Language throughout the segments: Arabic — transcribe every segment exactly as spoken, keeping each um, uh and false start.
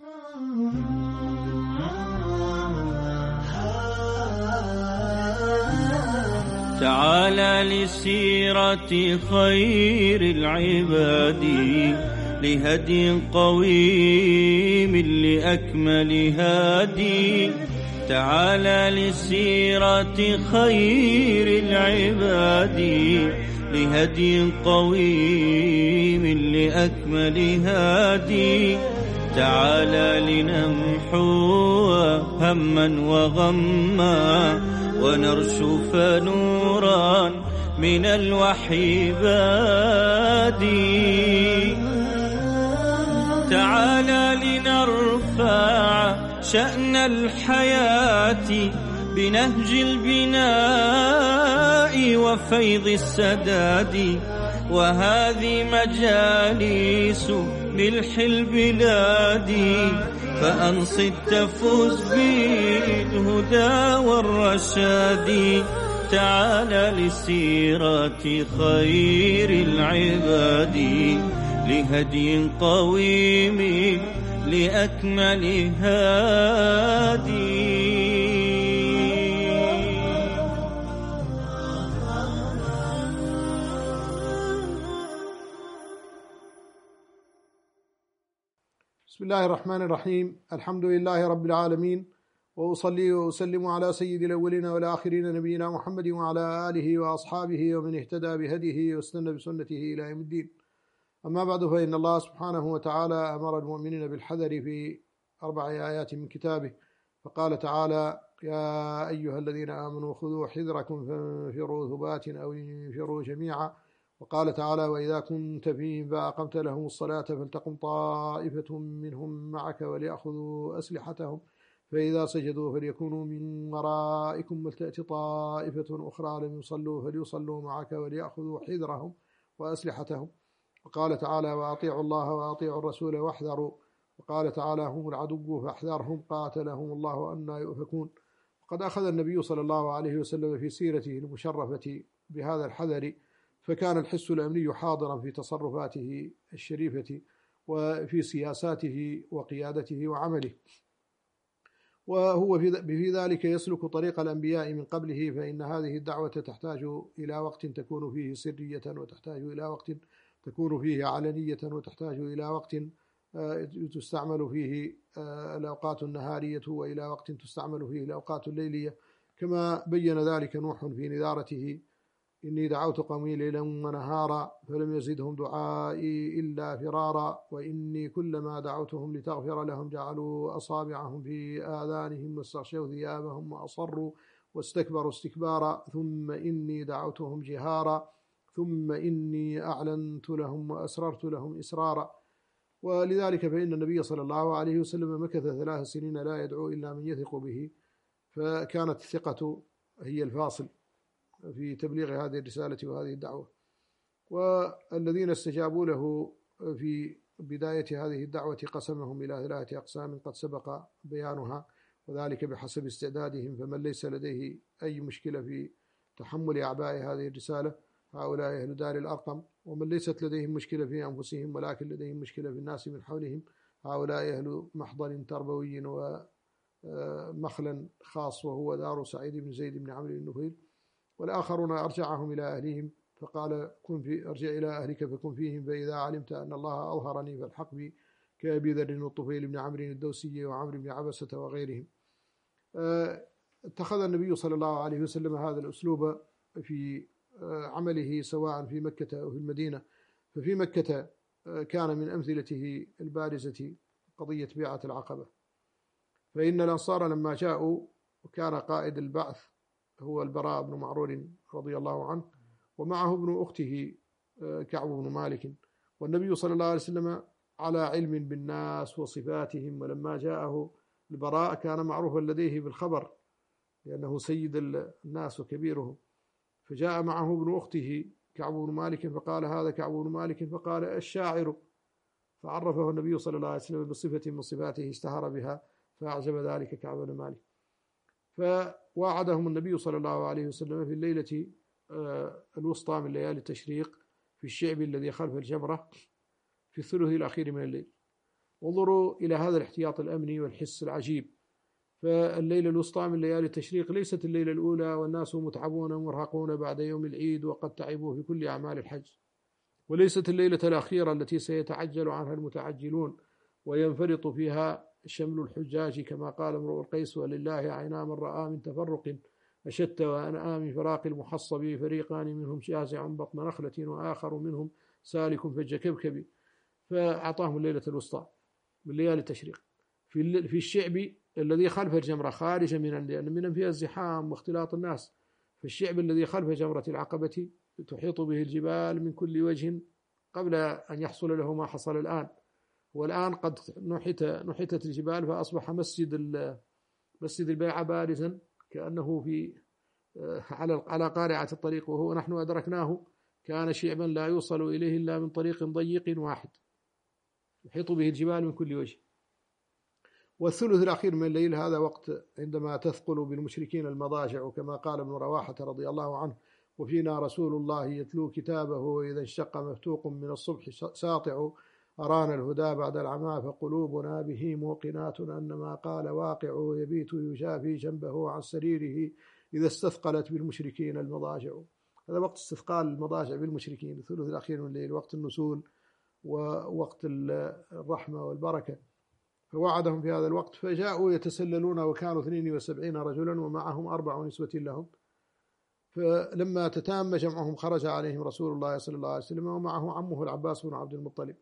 تعالى لسيرة خير العباد، لهدي قويم لأكمل هادي. تعالى لسيرة خير العباد، لهدي قويم لأكمل هادي. تعالى لنمحو هما وغما، ونرشف نورا من الوحي بادي. تعالى لنرفع شأن الحياة بنهج البناء وفيض السداد. وهذه مجالس ملح البلاد، فأنصت تفوز بالهدى والرشاد. تعالى لسيرة خير العباد، لهدي قويم لأكمل هادي. بسم الله الرحمن الرحيم. الحمد لله رب العالمين، وأصلي وأسلم على سيد الأولين والآخرين نبينا محمد وعلى آله وأصحابه ومن اهتدى بهديه واستنى بسنته إلى يوم الدين. أما بعد، فإن الله سبحانه وتعالى أمر المؤمنين بالحذر في أربع آيات من كتابه، فقال تعالى: يا أيها الذين آمنوا خذوا حذركم فانفروا ثبات أو انفروا جميعا. وقال تعالى: وإذا كنت فيهم فأقمت لهم الصلاة فلتقم طائفة منهم معك وليأخذوا أسلحتهم فإذا سجدوا فليكونوا من ورائكم ولتأت طائفة أخرى لم يصلوا فليصلوا معك وليأخذوا حذرهم وأسلحتهم. وقال تعالى: وأطيعوا الله وأطيعوا الرسول واحذروا. وقال تعالى: هم العدو فاحذرهم قاتلهم الله أنى يؤفكون. وقد أخذ النبي صلى الله عليه وسلم في سيرته المشرفة بهذا الحذر، فكان الحس الأمني حاضرا في تصرفاته الشريفة وفي سياساته وقيادته وعمله، وهو في ذلك يسلك طريق الأنبياء من قبله. فإن هذه الدعوة تحتاج إلى وقت تكون فيه سرية، وتحتاج إلى وقت تكون فيه علنية، وتحتاج إلى وقت تستعمل فيه الأوقات النهارية، وإلى وقت تستعمل فيه الأوقات الليلية، كما بين ذلك نوح في نذارته: إني دعوت قومي ليلا ونهارا فلم يزدهم دعائي إلا فرارا، وإني كلما دعوتهم لتغفر لهم جعلوا أصابعهم في آذانهم واستغشوا ثيابهم وأصروا واستكبروا استكبارا، ثم إني دعوتهم جهارا ثم إني أعلنت لهم وأسررت لهم إسرارا. ولذلك فإن النبي صلى الله عليه وسلم مكث ثلاث سنين لا يدعو إلا من يثق به، فكانت الثقة هي الفاصل في تبليغ هذه الرسالة وهذه الدعوة. والذين استجابوا له في بداية هذه الدعوة قسمهم إلى ثلاثة أقسام قد سبق بيانها، وذلك بحسب استعدادهم. فمن ليس لديه أي مشكلة في تحمل أعباء هذه الرسالة هؤلاء أهل دار الأرقم، ومن ليست لديهم مشكلة في أنفسهم ولكن لديهم مشكلة في الناس من حولهم هؤلاء أهل محضن تربوي ومخلا خاص، وهو دار سعيد بن زيد بن عمرو بن نفيل. والآخرون أرجعهم إلى أهلهم، فقال: كن في ارجع إلى أهلك فكن فيهم، فإذا علمت أن الله أظهرني فالحق بي، كأبي ذر والطفيل بن عمرو الدوسي وعمرو بن عبسة وغيرهم. اتخذ النبي صلى الله عليه وسلم هذا الأسلوب في عمله سواء في مكة أو في المدينة. ففي مكة كان من أمثلته البارزة قضية بيعة العقبة، فإن الأنصار لما جاءوا وكان قائد البعث هو البراء بن معرور رضي الله عنه، ومعه ابن أخته كعب بن مالك، والنبي صلى الله عليه وسلم على علم بالناس وصفاتهم. ولما جاءه البراء كان معروفا لديه بالخبر لأنه سيد الناس وكبيرهم، فجاء معه ابن أخته كعب بن مالك فقال: هذا كعب بن مالك، فقال: الشاعر. فعرفه النبي صلى الله عليه وسلم بصفة من صفاته اشتهر بها، فأعجب ذلك كعب بن مالك. فواعدهم النبي صلى الله عليه وسلم في الليلة الوسطى من ليالي التشريق في الشعب الذي خلف الجمرة في الثلث الأخير من الليل. انظروا إلى هذا الاحتياط الأمني والحس العجيب. فالليلة الوسطى من ليالي التشريق ليست الليلة الأولى والناس متعبون ومرهقون بعد يوم العيد وقد تعبوا في كل أعمال الحج، وليست الليلة الأخيرة التي سيتعجل عنها المتعجلون وينفرط فيها شمل الحجاج كما قال امرؤ القيس: ولله عينا من رأى من تفرق أشت وأنآ من فراق المحصب، فريقان منهم شاسع بطن نخلة وآخر منهم سالك فج كبكب. فأعطاهم الليلة الوسطى من ليالي التشريق في في الشعب الذي خلف الجمرة خارجا من لأن من فيها الزحام واختلاط الناس. في الشعب الذي خلف جمرة العقبة تحيط به الجبال من كل وجه قبل أن يحصل له ما حصل الآن. والآن قد نحت نحتت الجبال فأصبح مسجد مسجد البيعة بارزا كأنه في على على قارعة الطريق، وهو نحن أدركناه كان شعبا لا يوصل إليه إلا من طريق ضيق واحد يحيط به الجبال من كل وجه. والثلث الأخير من الليل هذا وقت عندما تثقل بالمشركين المضاجع، كما قال ابن رواحة رضي الله عنه: وفينا رسول الله يتلو كتابه وإذا انشق مفتوق من الصبح ساطع، أرانا الهدى بعد العمى فقلوبنا به موقنات أن ما قال واقع، يبيت يجافي جنبه عن سريره إذا استثقلت بالمشركين المضاجع. هذا وقت استثقال المضاجع بالمشركين، الثلث الأخير من الليل، وقت النسول ووقت الرحمة والبركة. فوعدهم في هذا الوقت فجاءوا يتسللون، وكانوا اثنين وسبعين رجلا ومعهم أربع نسوة لهم. فلما تتام جمعهم خرج عليهم رسول الله صلى الله عليه وسلم ومعه عمه العباس بن عبد المطلب،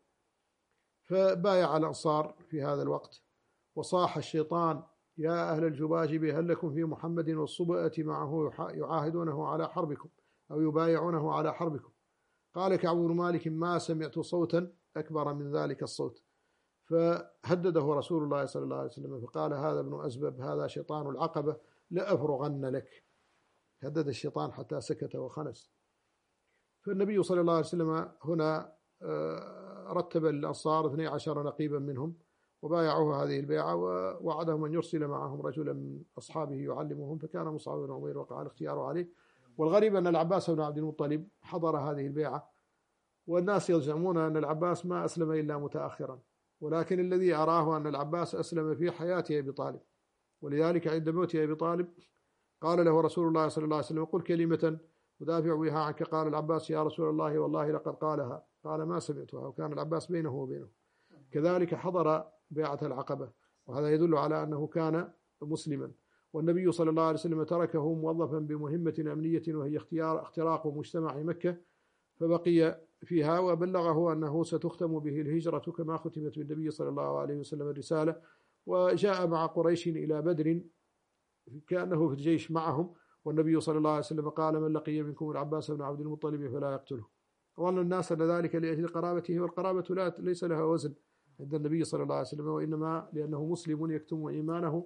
فبايع الأنصار في هذا الوقت. وصاح الشيطان: يا أهل الجباجب هل لكم في محمد والصبأة معه يعاهدونه على حربكم أو يبايعونه على حربكم؟ قال كعب بن مالك: ما سمعت صوتا أكبر من ذلك الصوت. فهدده رسول الله صلى الله عليه وسلم فقال: هذا ابن أزبب، هذا شيطان العقبة، لأفرغن لك. هدد الشيطان حتى سكت وخنس. فالنبي صلى الله عليه وسلم هنا رتب الأنصار اثني عشر نقيبا منهم وبايعوه هذه البيعة، ووعدهم أن يرسل معهم رجلا من أصحابه يعلمهم، فكان مصعب بن عمير وقع الاختيار عليه. والغريب أن العباس بن عبد المطلب حضر هذه البيعة، والناس يزعمون أن العباس ما أسلم إلا متأخرا، ولكن الذي أراه أن العباس أسلم في حياة أبي طالب. ولذلك عند موت أبي طالب قال له رسول الله صلى الله عليه وسلم: قل كلمة أدافع بها عنك. قال العباس: يا رسول الله والله لقد قالها. قال: ما سمعتها. وكان العباس بينه وبينه. كذلك حضر بيعة العقبة، وهذا يدل على أنه كان مسلما. والنبي صلى الله عليه وسلم تركه موظفا بمهمة أمنية وهي اختيار اختراق مجتمع مكة، فبقي فيها، وبلغه أنه ستختم به الهجرة كما ختمت بالنبي صلى الله عليه وسلم الرسالة. وجاء مع قريش إلى بدر كأنه في الجيش معهم، والنبي صلى الله عليه وسلم قال: من لقي منكم العباس بن عبد المطلب فلا يقتله. وأن الناس أن ذلك لأجل قرابته، والقرابة لا ليس لها وزن عند النبي صلى الله عليه وسلم، وإنما لأنه مسلم يكتم إيمانه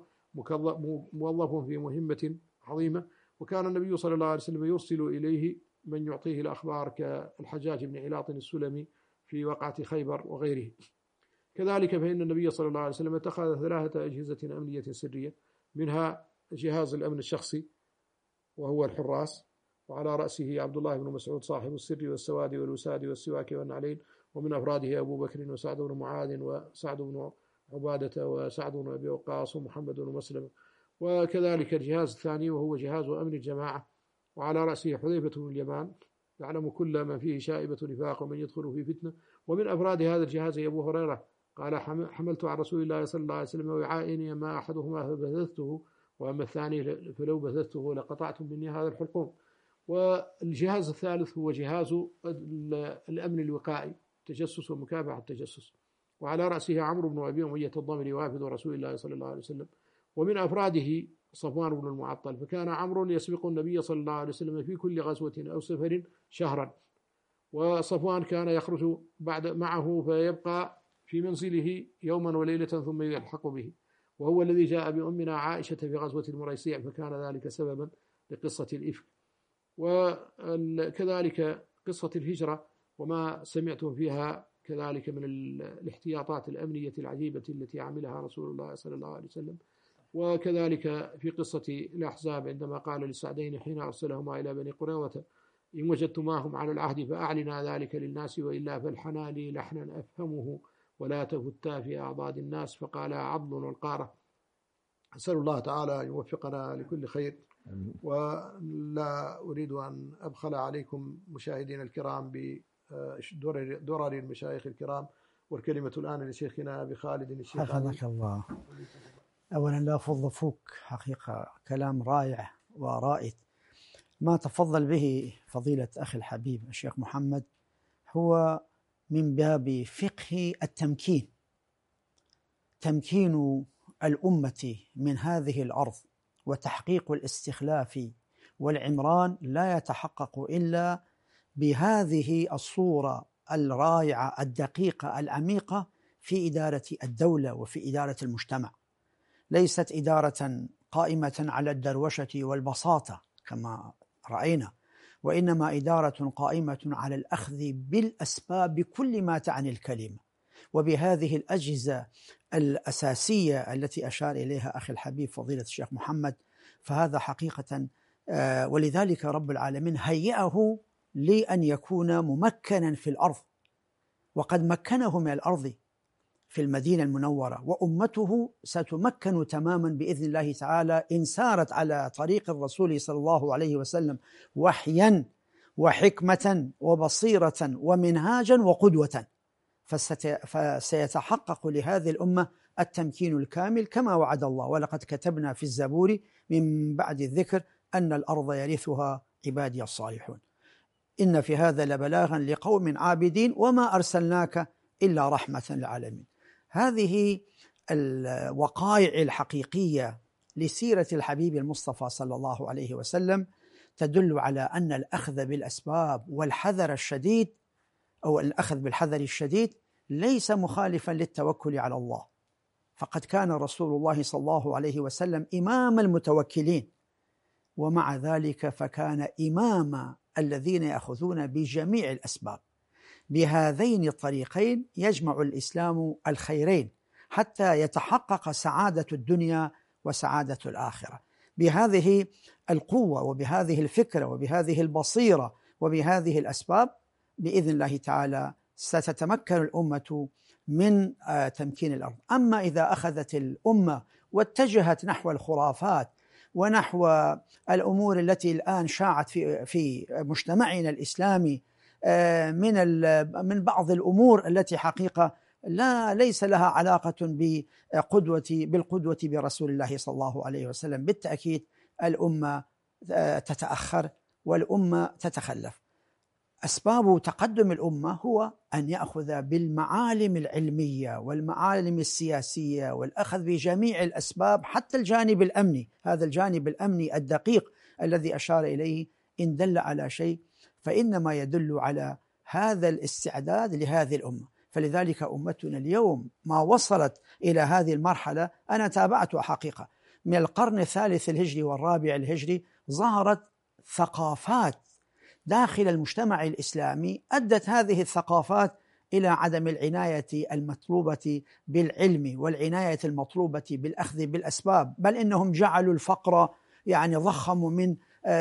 موظف في مهمة عظيمة. وكان النبي صلى الله عليه وسلم يرسل إليه من يعطيه الأخبار كالحجاج بن علاط السلمي في وقعة خيبر وغيره. كذلك فإن النبي صلى الله عليه وسلم اتخذ ثلاثة أجهزة أمنية سرية، منها جهاز الأمن الشخصي وهو الحراس، وعلى رأسه عبد الله بن مسعود صاحب السر والسواد والوساد والسواك والنعلين، ومن أفراده أبو بكر وسعد بن معاذ وسعد بن عبادة وسعد بن أبي وقاص ومحمد بن مسلم. وكذلك الجهاز الثاني وهو جهاز أمن الجماعة، وعلى رأسه حذيفة بن اليمان يعلم كل ما فيه شائبة نفاق ومن يدخل في فتنة. ومن أفراد هذا الجهاز أبو هريرة قال: حملت عن رسول الله صلى الله عليه وسلم وعائني ما أحدهما فبثثته، وأما الثاني فلو بثثته لقطعتم مني هذا الحلقوم. والجهاز الثالث هو جهاز الأمن الوقائي، تجسس ومكافحة التجسس، وعلى رأسه عمرو بن أبي أمية الضمري وافد رسول الله صلى الله عليه وسلم. ومن أفراده صفوان بن المعطل، فكان عمرو يسبق النبي صلى الله عليه وسلم في كل غزوة أو سفر شهرا، وصفوان كان يخرج بعد معه فيبقى في منزله يوما وليلة ثم يلحق به، وهو الذي جاء بأمنا عائشة في غزوة المريسيع، فكان ذلك سببا لقصة الإفك. وكذلك قصة الهجرة وما سمعتم فيها كذلك من الاحتياطات الأمنية العجيبة التي عملها رسول الله صلى الله عليه وسلم. وكذلك في قصة الأحزاب عندما قال للسعدين حين أرسلهما إلى بني قريظة: إن وجدتماهم على العهد فأعلنا ذلك للناس، وإلا فالحنا لي لحنا أفهمه ولا تفتا في أعضاد الناس فقال عضل والقارة. أسأل الله تعالى أن يوفقنا لكل خير. ولا أريد أن أبخل عليكم مشاهدينا الكرام بدرر المشايخ الكرام، والكلمة الآن لشيخنا أبي خالد الشيخ. حفظك الله. أولا لا أفض فوك، حقيقة كلام رائع ورائد. ما تفضل به فضيلة أخي الحبيب الشيخ محمد هو من باب فقه التمكين، تمكين الأمة من هذه الأرض وتحقيق الاستخلاف والعمران لا يتحقق إلا بهذه الصورة الرائعة الدقيقة العميقة في إدارة الدولة وفي إدارة المجتمع. ليست إدارة قائمة على الدروشة والبساطة كما رأينا، وإنما إدارة قائمة على الأخذ بالأسباب بكل ما تعني الكلمة، وبهذه الأجهزة الأساسية التي أشار إليها أخي الحبيب فضيلة الشيخ محمد. فهذا حقيقة آه ولذلك رب العالمين هيئه لأن يكون ممكنا في الأرض، وقد مكنه من الأرض في المدينة المنورة، وأمته ستمكن تماما بإذن الله تعالى إن سارت على طريق الرسول صلى الله عليه وسلم وحيا وحكمة وبصيرة ومنهاجا وقدوة، فسيتحقق لهذه الأمة التمكين الكامل كما وعد الله. ولقد كتبنا في الزبور من بعد الذكر أن الأرض يرثها عبادي الصالحون، إن في هذا لبلاغا لقوم عابدين وما أرسلناك إلا رحمة للعالمين. هذه الوقائع الحقيقية لسيرة الحبيب المصطفى صلى الله عليه وسلم تدل على أن الأخذ بالأسباب والحذر الشديد أو الأخذ بالحذر الشديد ليس مخالفا للتوكل على الله، فقد كان رسول الله صلى الله عليه وسلم إمام المتوكلين، ومع ذلك فكان إمام الذين يأخذون بجميع الأسباب. بهذين الطريقين يجمع الإسلام الخيرين حتى يتحقق سعادة الدنيا وسعادة الآخرة. بهذه القوة وبهذه الفكرة وبهذه البصيرة وبهذه الأسباب بإذن الله تعالى ستتمكن الأمة من تمكين الأرض. أما إذا أخذت الأمة واتجهت نحو الخرافات ونحو الأمور التي الآن شاعت في في مجتمعنا الإسلامي من من بعض الأمور التي حقيقة لا ليس لها علاقة بقدوة بالقدوة برسول الله صلى الله عليه وسلم، بالتأكيد الأمة تتأخر والأمة تتخلف. أسباب تقدم الأمة هو أن يأخذ بالمعالم العلمية والمعالم السياسية والأخذ بجميع الأسباب حتى الجانب الأمني. هذا الجانب الأمني الدقيق الذي أشار إليه إن دل على شيء فإنما يدل على هذا الاستعداد لهذه الأمة. فلذلك أمتنا اليوم ما وصلت إلى هذه المرحلة أنا تابعتها حقيقة من القرن الثالث الهجري والرابع الهجري، ظهرت ثقافات داخل المجتمع الإسلامي أدت هذه الثقافات إلى عدم العناية المطلوبة بالعلم والعناية المطلوبة بالأخذ بالأسباب، بل إنهم جعلوا الفقر يعني ضخموا من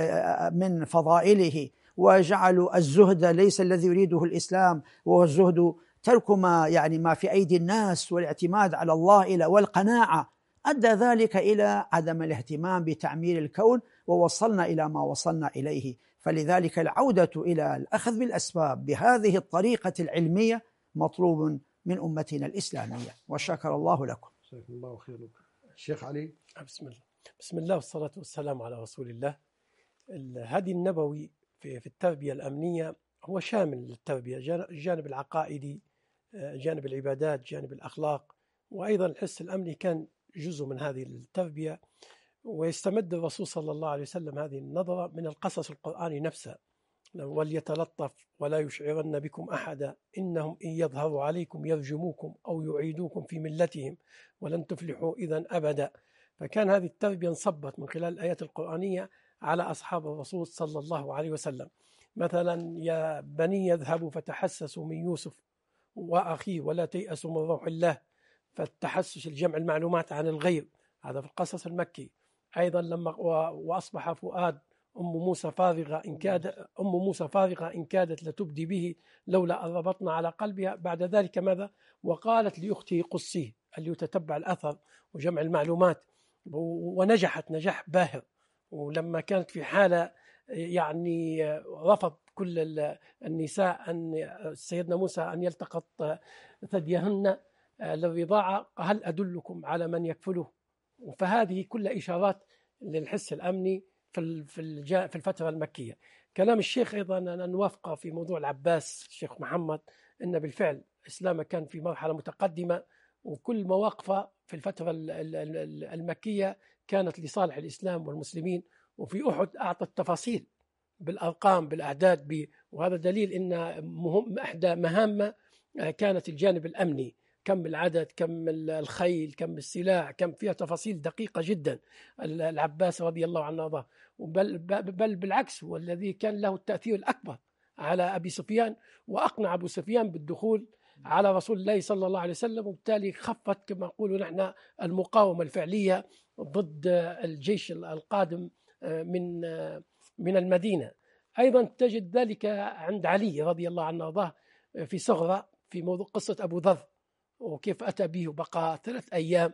من فضائله، وجعلوا الزهد ليس الذي يريده الإسلام، والزهد ترك ما يعني ما في أيدي الناس والاعتماد على الله إلى والقناعة، أدى ذلك إلى عدم الاهتمام بتعمير الكون ووصلنا إلى ما وصلنا إليه. فلذلك العودة إلى الأخذ بالأسباب بهذه الطريقة العلمية مطلوب من أمتنا الإسلامية، وشكر الله لكم. جزاكم الله خير. الشيخ علي. بسم الله بسم الله والصلاة والسلام على رسول الله. الهدي النبوي في في التربية الأمنية هو شامل للتربية، الجانب العقائدي، جانب العبادات، جانب الأخلاق، وأيضا الحس الأمني كان جزء من هذه التربية. ويستمد الرسول صلى الله عليه وسلم هذه النظرة من القصص القرآني نفسه: وليتلطف ولا يشعرن بكم أحدا إنهم إن يظهروا عليكم يرجموكم أو يعيدوكم في ملتهم ولن تفلحوا إذا أبدا. فكان هذه التربية انصبت من خلال الآيات القرآنية على أصحاب الرسول صلى الله عليه وسلم. مثلا: يا بني يذهبوا فتحسسوا من يوسف وأخيه ولا تيأسوا من روح الله. فالتحسس الجمع المعلومات عن الغير، هذا في القصص المكي. أيضا لما وأصبح فؤاد أم موسى فارغة إن كاد أم موسى فارغة إن كادت لتبدي به لولا أن ربطنا على قلبها. بعد ذلك ماذا؟ وقالت لأخته قصيه، اللي يتتبع الأثر وجمع المعلومات، ونجحت نجاح باهر. ولما كانت في حالة يعني رفض كل النساء أن سيدنا موسى أن يلتقط ثديهن للرضاعة، هل أدلكم على من يكفله؟ فهذه كل إشارات للحس الأمني في في الفترة المكية. كلام الشيخ أيضا أنا نوافقه في موضوع العباس الشيخ محمد، أن بالفعل الإسلام كان في مرحلة متقدمة، وكل مواقفه في الفترة المكية كانت لصالح الإسلام والمسلمين. وفي أحد أعطى التفاصيل بالأرقام بالأعداد، وهذا دليل أن مهم أحدى مهامة كانت الجانب الأمني، كم العدد، كم الخيل، كم السلاح، كم فيها تفاصيل دقيقة جدا. العباس رضي الله عنه وارضاه، بل, بل بالعكس هو الذي كان له التأثير الأكبر على أبي سفيان، وأقنع أبو سفيان بالدخول على رسول الله صلى الله عليه وسلم، وبالتالي خفت كما نقول نحن المقاومة الفعلية ضد الجيش القادم من من المدينة. أيضا تجد ذلك عند علي رضي الله عنه وارضاه في صغرى في موضوع قصة أبو ذر، وكيف أتى به وبقى ثلاث أيام،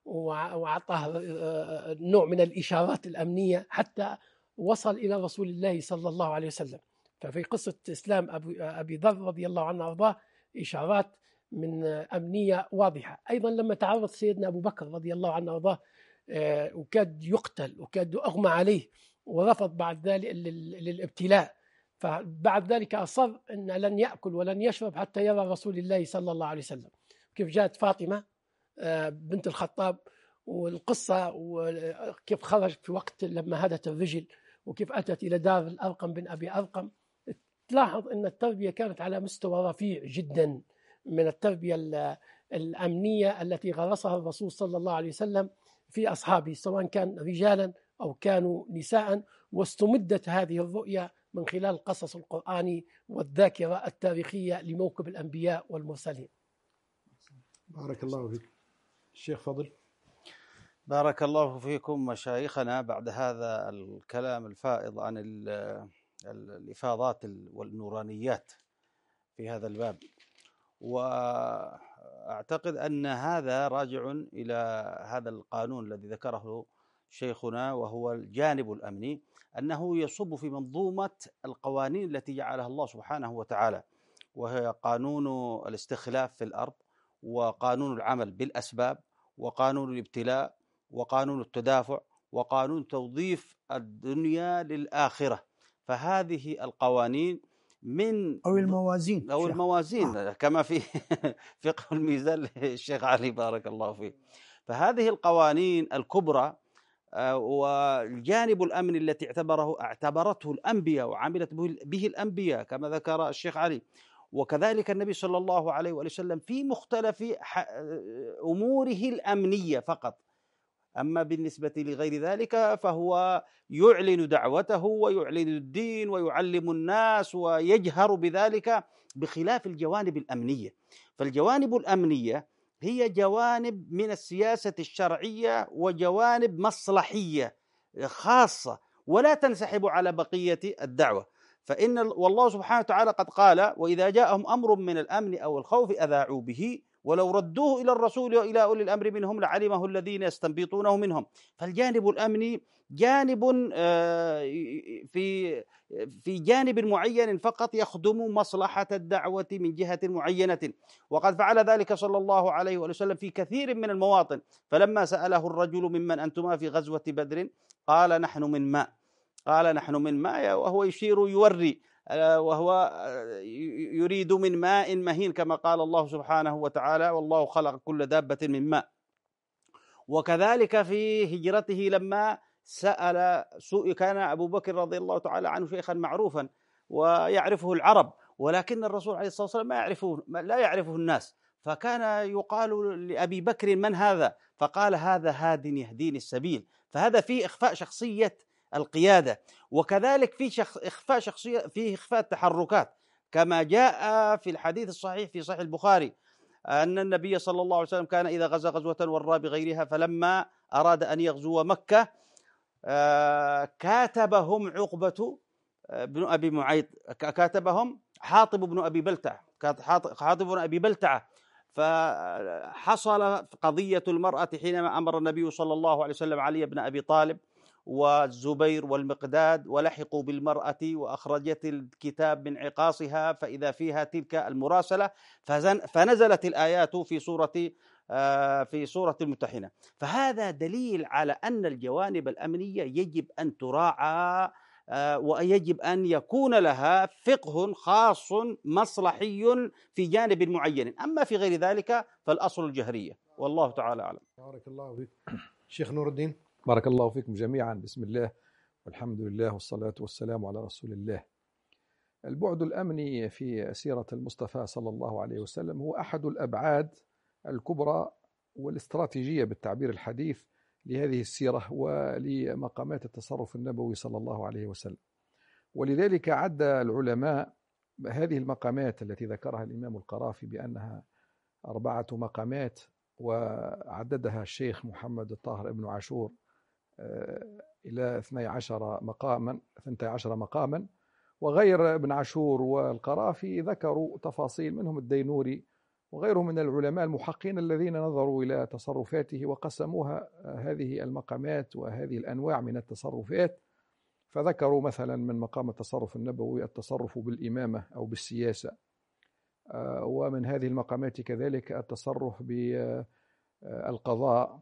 وأعطاه نوع من الإشارات الأمنية حتى وصل إلى رسول الله صلى الله عليه وسلم. ففي قصة إسلام أبي ذر رضي الله عنه وارضاه إشارات من أمنية واضحة. أيضا لما تعرض سيدنا أبو بكر رضي الله عنه وارضاه وكاد يقتل وكاد أغمى عليه، ورفض بعد ذلك للابتلاء، فبعد ذلك أصر أن لن يأكل ولن يشرب حتى يرى رسول الله صلى الله عليه وسلم. كيف جاءت فاطمة بنت الخطاب والقصة، وكيف خرج في وقت لما هدت الرجل، وكيف أتت إلى دار الأرقم بن أبي أرقم. تلاحظ أن التربية كانت على مستوى رفيع جدا من التربية الأمنية التي غرسها الرسول صلى الله عليه وسلم في أصحابه، سواء كان رجالا أو كانوا نساء. واستمدت هذه الرؤية من خلال القصص القرآني والذاكرة التاريخية لموكب الأنبياء والمرسلين. بارك الله فيك. الشيخ فضل. بارك الله فيكم مشايخنا. بعد هذا الكلام الفائض عن الإفاضات والنورانيات في هذا الباب، وأعتقد أن هذا راجع إلى هذا القانون الذي ذكره شيخنا، وهو الجانب الأمني، أنه يصب في منظومة القوانين التي جعلها الله سبحانه وتعالى، وهي قانون الاستخلاف في الأرض، وقانون العمل بالأسباب، وقانون الابتلاء، وقانون التدافع، وقانون توظيف الدنيا للآخرة. فهذه القوانين من أو الموازين أو الموازين آه. كما في فقه الميزان للشيخ علي بارك الله فيه. فهذه القوانين الكبرى والجانب الأمني التي اعتبره اعتبرته الأنبياء وعملت به الأنبياء كما ذكر الشيخ علي، وكذلك النبي صلى الله عليه وسلم في مختلف أموره الأمنية فقط. أما بالنسبة لغير ذلك فهو يعلن دعوته ويعلن الدين ويعلم الناس ويجهر بذلك، بخلاف الجوانب الأمنية. فالجوانب الأمنية هي جوانب من السياسة الشرعية وجوانب مصلحية خاصة ولا تنسحب على بقية الدعوة. فإن والله سبحانه وتعالى قد قال: وإذا جاءهم أمر من الأمن أو الخوف أذاعوا به ولو ردوه إلى الرسول وإلى أولي الأمر منهم لعلمه الذين يستنبطونه منهم. فالجانب الأمني جانب في في جانب معين فقط يخدم مصلحة الدعوة من جهة معينة، وقد فعل ذلك صلى الله عليه وسلم في كثير من المواطن. فلما سأله الرجل: ممن أنتما في غزوة بدر؟ قال: نحن من ماء. قال: نحن من ماء، وهو يشير يوري، وهو يريد من ماء مهين كما قال الله سبحانه وتعالى: والله خلق كل دابة من ماء. وكذلك في هجرته لما سأل سوء، كان أبو بكر رضي الله تعالى عنه شيخا معروفا ويعرفه العرب، ولكن الرسول عليه الصلاة والسلام ما يعرفه لا يعرفه الناس، فكان يقال لأبي بكر: من هذا؟ فقال: هذا هاد يهديني السبيل. فهذا فيه إخفاء شخصية القيادة، وكذلك في شخص إخفاء شخصية فيه إخفاء التحركات، كما جاء في الحديث الصحيح في صحيح البخاري أن النبي صلى الله عليه وسلم كان إذا غزا غزوة ورى بغيرها، فلما أراد أن يغزو مكة كاتبهم عقبة بن أبي معيط، كاتبهم حاطب بن أبي بلتعة، حاطب بن أبي بلتعة. فحصل قضية المرأة حينما أمر النبي صلى الله عليه وسلم علي بن أبي طالب والزبير والمقداد، ولحقوا بالمرأة وأخرجت الكتاب من عقاصها فإذا فيها تلك المراسلة، فنزلت الآيات في سورة في سورة الممتحنة. فهذا دليل على أن الجوانب الأمنية يجب أن تراعى ويجب أن يكون لها فقه خاص مصلحي في جانب معين، أما في غير ذلك فالأصل الجهرية، والله تعالى أعلم. بارك الله فيك شيخ نور الدين. بارك الله فيكم جميعا. بسم الله والحمد لله والصلاة والسلام على رسول الله. البعد الأمني في سيرة المصطفى صلى الله عليه وسلم هو أحد الأبعاد الكبرى والاستراتيجية بالتعبير الحديث لهذه السيرة ولمقامات التصرف النبوي صلى الله عليه وسلم. ولذلك عد العلماء هذه المقامات التي ذكرها الإمام القرافي بأنها أربعة مقامات، وعددها الشيخ محمد الطاهر ابن عاشور إلى اثني عشر مقاما اثنتي عشر مقاما، وغير ابن عاشور والقرافي ذكروا تفاصيل، منهم الدينوري وغيرهم من العلماء المحققين الذين نظروا إلى تصرفاته وقسموها هذه المقامات وهذه الأنواع من التصرفات. فذكروا مثلا من مقام التصرف النبوي التصرف بالإمامة أو بالسياسة، ومن هذه المقامات كذلك التصرف بالقضاء،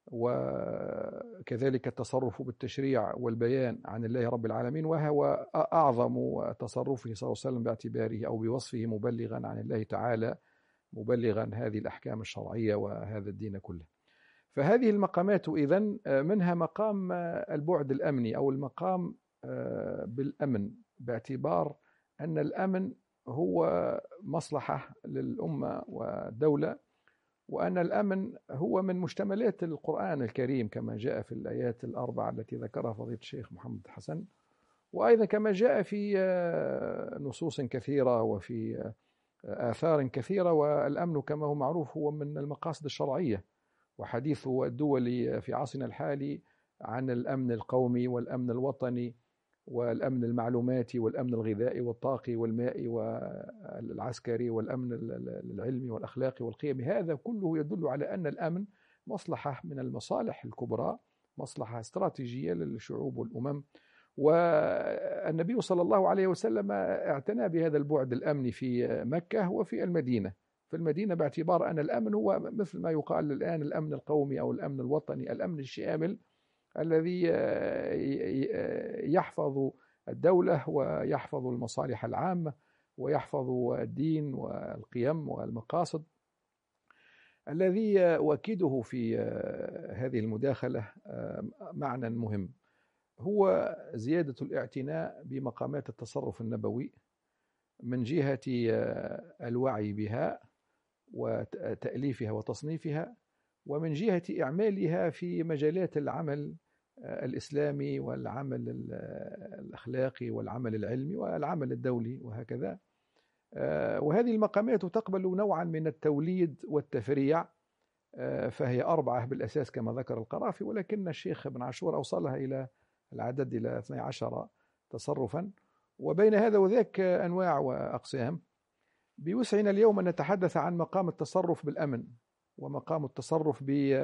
وكذلك التصرف بالتشريع والبيان عن الله رب العالمين، وهو أعظم تصرفه صلى الله عليه وسلم باعتباره أو بوصفه مبلغا عن الله تعالى، مبلغا هذه الأحكام الشرعية وهذا الدين كله. فهذه المقامات إذن منها مقام البعد الأمني أو المقام بالأمن، باعتبار أن الأمن هو مصلحة للأمة والدولة، وأن الأمن هو من مشتملات القرآن الكريم كما جاء في الآيات الأربعة التي ذكرها فضيلة الشيخ محمد حسن، وأيضا كما جاء في نصوص كثيرة وفي آثار كثيرة. والأمن كما هو معروف هو من المقاصد الشرعية، وحديث الدول في عصرنا الحالي عن الأمن القومي والأمن الوطني والأمن المعلوماتي والأمن الغذائي والطاقي والمائي والعسكري والأمن العلمي والأخلاقي والقيمي، هذا كله يدل على أن الأمن مصلحة من المصالح الكبرى، مصلحة استراتيجية للشعوب والأمم. والنبي صلى الله عليه وسلم اعتنى بهذا البعد الأمني في مكة وفي المدينة. في المدينة باعتبار أن الأمن هو مثل ما يقال الآن الأمن القومي أو الأمن الوطني، الأمن الشامل الذي يحفظ الدولة ويحفظ المصالح العامة ويحفظ الدين والقيم والمقاصد. الذي يؤكده في هذه المداخلة معنى مهم هو زيادة الاعتناء بمقامات التصرف النبوي من جهة الوعي بها وتأليفها وتصنيفها، ومن جهة إعمالها في مجالات العمل الإسلامي والعمل الأخلاقي والعمل العلمي والعمل الدولي وهكذا. وهذه المقامات تقبل نوعا من التوليد والتفريع، فهي أربعة بالأساس كما ذكر القرافي، ولكن الشيخ ابن عاشور أوصلها إلى العدد إلى اثني عشر تصرفا، وبين هذا وذاك أنواع وأقسام. بوسعنا اليوم أن نتحدث عن مقام التصرف بالأمن، ومقام التصرف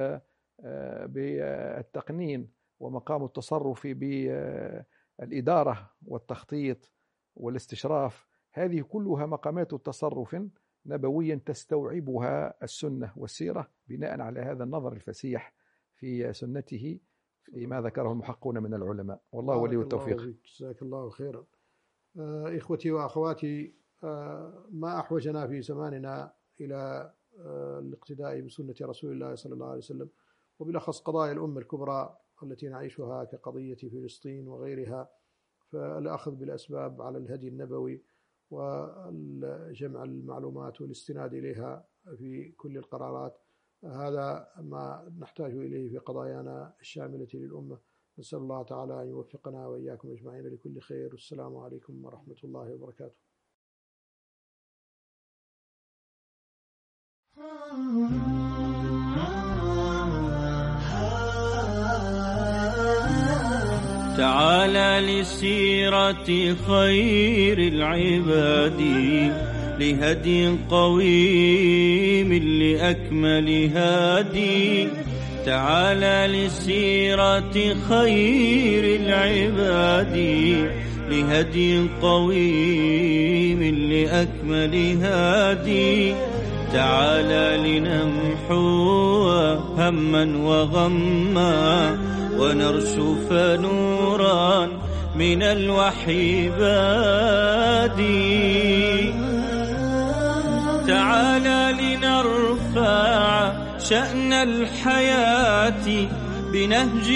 بالتقنين، ومقام التصرف بالإدارة والتخطيط والاستشراف. هذه كلها مقامات تصرف نبوي تستوعبها السنة والسيرة بناء على هذا النظر الفسيح في سنته فيما ذكره المحققون من العلماء، والله ولي التوفيق. جزاك الله خيرا. آه إخوتي وأخواتي، آه ما أحوجنا في زماننا إلى آه الاقتداء بسنة رسول الله صلى الله عليه وسلم، وبالأخص قضايا الأمة الكبرى التي نعيشها كقضية فلسطين وغيرها، فالأخذ بالأسباب على الهدي النبوي وجمع المعلومات والاستناد إليها في كل القرارات، هذا ما نحتاج إليه في قضايانا الشاملة للأمة. نسأل الله تعالى أن يوفقنا وإياكم أجمعين لكل خير، والسلام عليكم ورحمة الله وبركاته. تعالى لسيرة خير العباد، لهدي قويم لأكمل هادي. تعالى لسيرة خير العباد، لهدي قويم لأكمل هادي. تعالى لنمحو هما وغما، ونرشف نورا من الوحي بادي. تعالى لنرفع شأن الحياة بنهج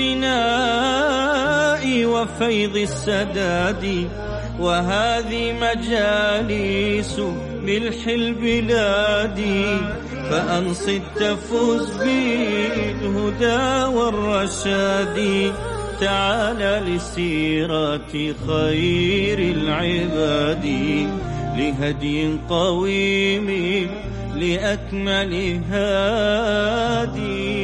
البناء وفيض السداد. وهذه مجالس ملح البلاد، فأنصت تفوز بالهدى والرشاد. تعالى لسيرة خير العباد، لهدي قويم لأكمل هادي.